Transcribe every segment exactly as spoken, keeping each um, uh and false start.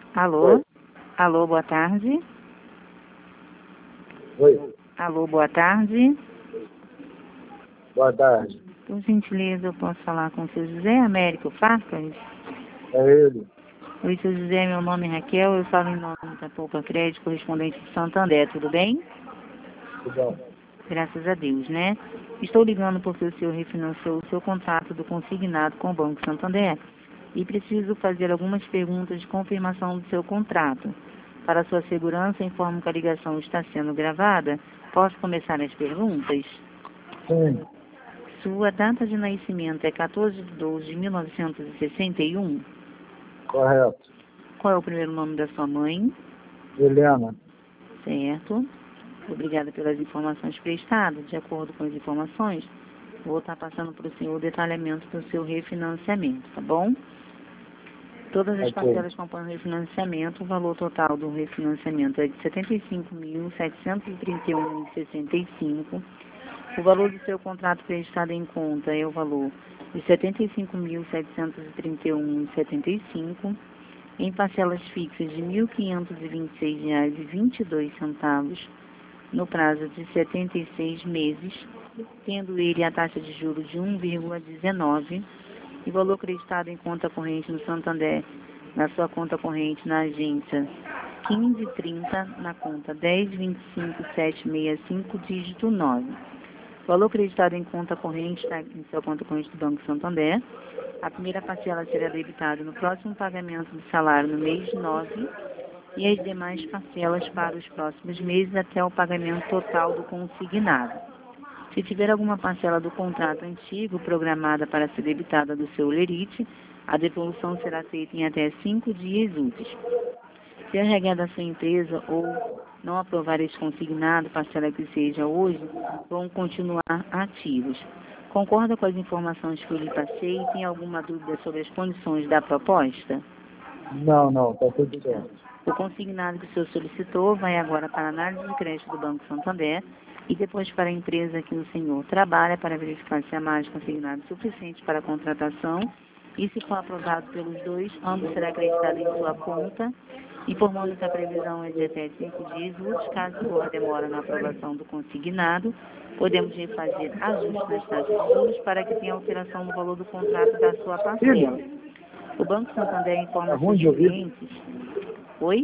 Alô? Oi. Alô, boa tarde. Oi. Alô, boa tarde. Boa tarde. Por gentileza, eu posso falar com o seu José Américo Farcas? É ele. Oi, seu José, meu nome é Raquel, eu falo em nome da Poupa Crédito, correspondente de Santander, tudo bem? Tudo bom? Graças a Deus, né? Estou ligando porque o senhor refinanciou o seu contrato do consignado com o Banco Santander e preciso fazer algumas perguntas de confirmação do seu contrato. Para sua segurança, informo que a ligação está sendo gravada. Posso começar as perguntas? Sim, Sua data de nascimento é quatorze de doze de mil novecentos e sessenta e um. correto. Qual é o primeiro nome da sua mãe? Helena. Certo. Obrigada pelas informações prestadas. De acordo com as informações, vou estar passando para o senhor o detalhamento do seu refinanciamento, tá bom? Todas as Ok. parcelas compõem o refinanciamento. O valor total do refinanciamento é de setenta e cinco mil, setecentos e trinta e um reais e sessenta e cinco centavos. O valor do seu contrato prestado em conta é o valor de setenta e cinco mil, setecentos e trinta e um reais e setenta e cinco centavos, em parcelas fixas de mil quinhentos e vinte e seis reais e vinte e dois centavos, no prazo de setenta e seis meses, tendo ele a taxa de juros de um vírgula dezenove e valor acreditado em conta corrente no Santander, na sua conta corrente na agência quinze trinta, na conta dez vinte e cinco setecentos e sessenta e cinco, dígito nove. Valor acreditado em conta corrente tá, em sua conta corrente do Banco Santander. A primeira parcela será debitada no próximo pagamento do salário no mês nove e as demais parcelas para os próximos meses até o pagamento total do consignado. Se tiver alguma parcela do contrato antigo programada para ser debitada do seu lerite, a devolução será feita em até cinco dias úteis. Se a regra da sua empresa ou não aprovar esse consignado, parcela que seja hoje, vão continuar ativos. Concorda com as informações que eu lhe passei e tem alguma dúvida sobre as condições da proposta? Não, não, tá tudo certo. O consignado que o senhor solicitou vai agora para a análise de crédito do Banco Santander e depois para a empresa que o senhor trabalha para verificar se há mais consignado suficiente para a contratação e se for aprovado pelos dois, ambos será acreditado em sua conta, informando que a previsão é de até cinco dias úteis. Caso for demora na aprovação do consignado, podemos refazer ajustes nas taxas de juros para que tenha alteração no valor do contrato da sua parcela. O Banco Santander informa Tá ruim de seus ouvir? clientes... Oi?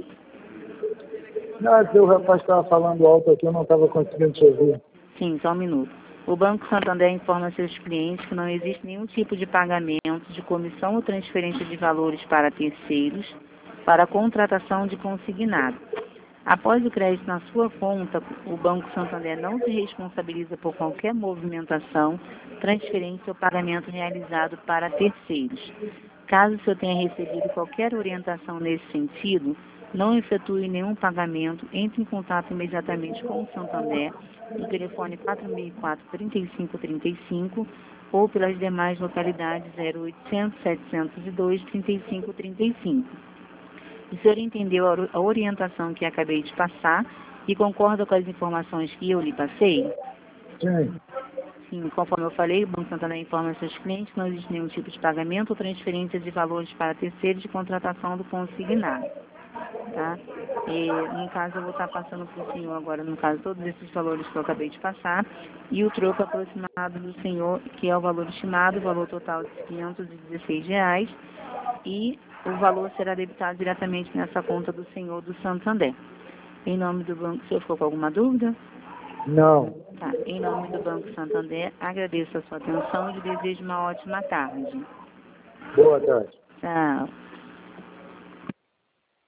Não, se o rapaz estava falando alto aqui, eu não estava conseguindo te ouvir. Sim, só um minuto. O Banco Santander informa seus clientes que não existe nenhum tipo de pagamento de comissão ou transferência de valores para terceiros para a contratação de consignado. Após o crédito na sua conta, o Banco Santander não se responsabiliza por qualquer movimentação, transferência ou pagamento realizado para terceiros. Caso o senhor tenha recebido qualquer orientação nesse sentido, não efetue nenhum pagamento, entre em contato imediatamente com o Santander no telefone quatro seis quatro, três cinco três cinco ou pelas demais localidades zero oitocentos, setecentos e dois, trinta e cinco trinta e cinco. O senhor entendeu a orientação que acabei de passar e concorda com as informações que eu lhe passei? Sim, Sim, conforme eu falei, o Banco Santander informa aos seus clientes que não existe nenhum tipo de pagamento ou transferência de valores para terceiros de contratação do consignado. Tá? E, no caso, eu vou estar passando para o senhor agora, no caso, todos esses valores que eu acabei de passar e o troco aproximado do senhor, que é o valor estimado, o valor total de quinhentos e dezesseis reais, e o valor será debitado diretamente nessa conta do senhor do Santander. Em nome do banco, o senhor ficou com alguma dúvida? não. Tá. Em nome do Banco Santander, agradeço a sua atenção e lhe desejo uma ótima tarde. Boa tarde. Tchau.